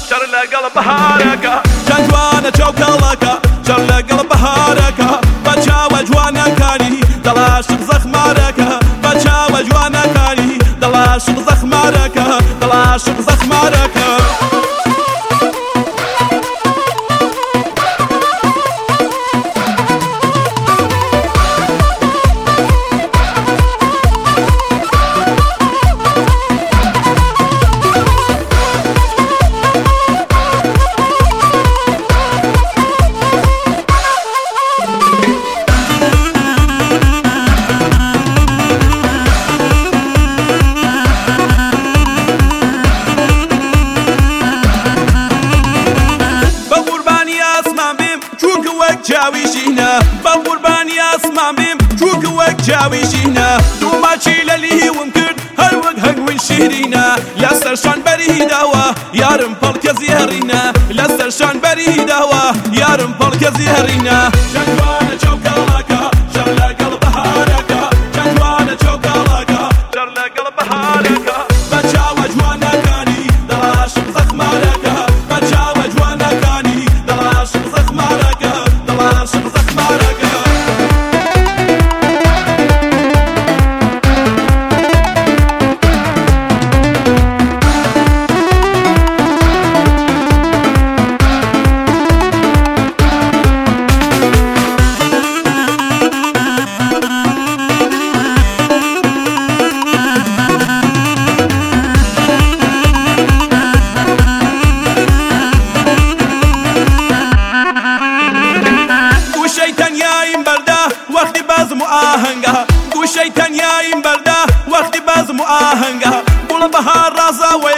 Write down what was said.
شر لقلب بهارك جوانە چۆکەڵەکە شەڕ لەگەڵ بەهارەکە بە چاوە جوانەکانی دڵاشق زەخمارەکە بە چاوە جوانەکانی دڵاشق زەخمارەکە دڵاشق زەخمارەکە جاویشینە بە قوربانی ئاسمان بیم چووکە وەک جاویشینە دووماچی لە لیوم کرد هەر وەک هەنگوی شیرینە لەسەر شانبەری داوە یارم پەڵکە زیێڕینە لەسەر شانبەری داوە یارم پەڵکە زیێڕینە جوانە چۆکەڵەکە شەڕ لەگەڵ بەهارەکە جوانە چۆکەڵەکە شەڕ لەگەڵ بەهارەکە بە چاوە جوانەکانی دڵاشق زەخمارەکە بە چاوە جوانەکانی دڵاشق زەخمارەکە دڵاشق زەخمارەکە وەختی بازم و ئاهەنگە گوشەی تەنیاییم بەردا وەختی بازم و ئاهەنگە گوڵە بەهار ڕازاوە